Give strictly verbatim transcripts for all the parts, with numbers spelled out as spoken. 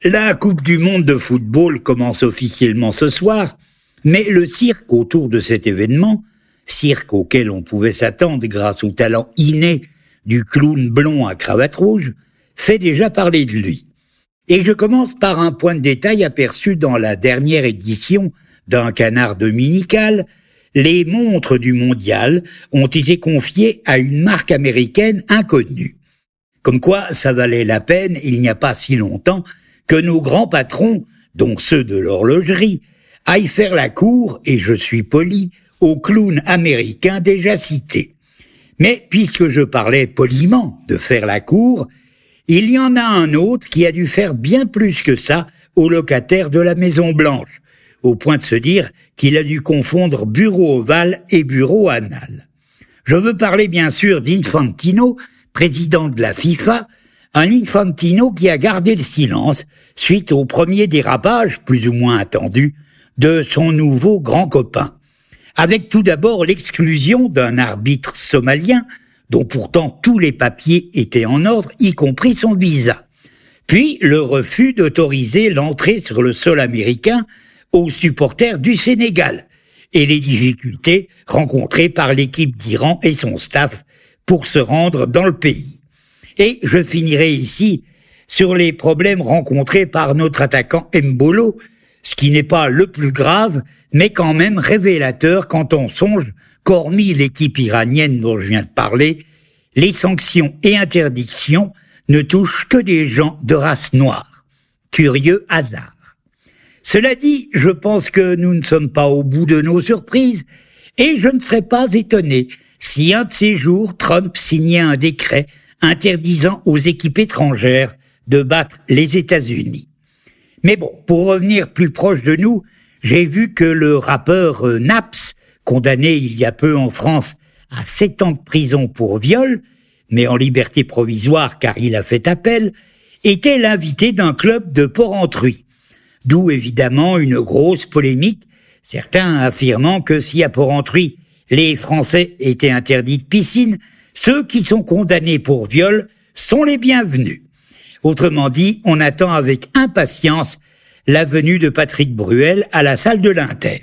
La Coupe du Monde de football commence officiellement ce soir, mais le cirque autour de cet événement, cirque auquel on pouvait s'attendre grâce au talent inné du clown blond à cravate rouge, fait déjà parler de lui. Et je commence par un point de détail aperçu dans la dernière édition d'un Canard dominical. Les montres du mondial ont été confiées à une marque américaine inconnue. Comme quoi, ça valait la peine, il n'y a pas si longtemps, que nos grands patrons, dont ceux de l'horlogerie, aillent faire la cour, et je suis poli, aux clowns américains déjà cités. Mais puisque je parlais poliment de faire la cour, il y en a un autre qui a dû faire bien plus que ça aux locataires de la Maison Blanche, au point de se dire qu'il a dû confondre bureau ovale et bureau anal. Je veux parler bien sûr d'Infantino, président de la FIFA, un Infantino qui a gardé le silence suite au premier dérapage, plus ou moins attendu, de son nouveau grand copain. Avec tout d'abord l'exclusion d'un arbitre somalien, dont pourtant tous les papiers étaient en ordre, y compris son visa. Puis le refus d'autoriser l'entrée sur le sol américain aux supporters du Sénégal, et les difficultés rencontrées par l'équipe d'Iran et son staff pour se rendre dans le pays. Et je finirai ici sur les problèmes rencontrés par notre attaquant Mbolo, ce qui n'est pas le plus grave, mais quand même révélateur quand on songe qu'hormis l'équipe iranienne dont je viens de parler, les sanctions et interdictions ne touchent que des gens de race noire. Curieux hasard. Cela dit, je pense que nous ne sommes pas au bout de nos surprises, et je ne serais pas étonné si un de ces jours Trump signait un décret interdisant aux équipes étrangères de battre les États-Unis. Mais bon, pour revenir plus proche de nous, j'ai vu que le rappeur euh, Naps, condamné il y a peu en France à sept ans de prison pour viol, mais en liberté provisoire car il a fait appel, était l'invité d'un club de Porrentruy. D'où évidemment une grosse polémique, certains affirmant que si à Porrentruy les Français étaient interdits de piscine, ceux qui sont condamnés pour viol sont les bienvenus. Autrement dit, on attend avec impatience la venue de Patrick Bruel à la salle de l'Inter.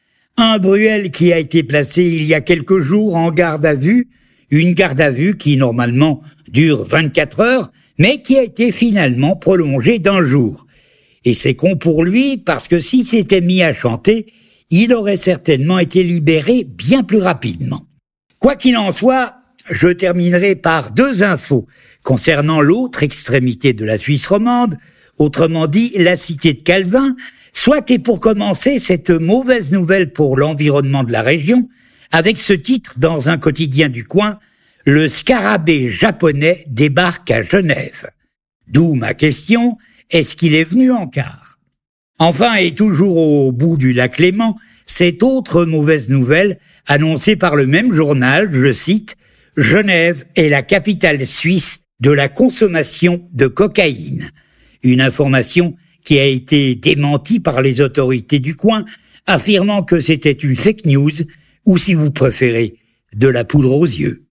Un Bruel qui a été placé il y a quelques jours en garde à vue, une garde à vue qui normalement dure vingt-quatre heures, mais qui a été finalement prolongée d'un jour. Et c'est con pour lui parce que s'il s'était mis à chanter, il aurait certainement été libéré bien plus rapidement. Quoi qu'il en soit, je terminerai par deux infos concernant l'autre extrémité de la Suisse romande, autrement dit la cité de Calvin, soit et pour commencer cette mauvaise nouvelle pour l'environnement de la région, avec ce titre dans un quotidien du coin, le scarabée japonais débarque à Genève. D'où ma question, est-ce qu'il est venu en car? Enfin, et toujours au bout du lac Léman, cette autre mauvaise nouvelle annoncée par le même journal, je cite, « Genève est la capitale suisse de la consommation de cocaïne ». Une information qui a été démentie par les autorités du coin, affirmant que c'était une fake news, ou si vous préférez, de la poudre aux yeux.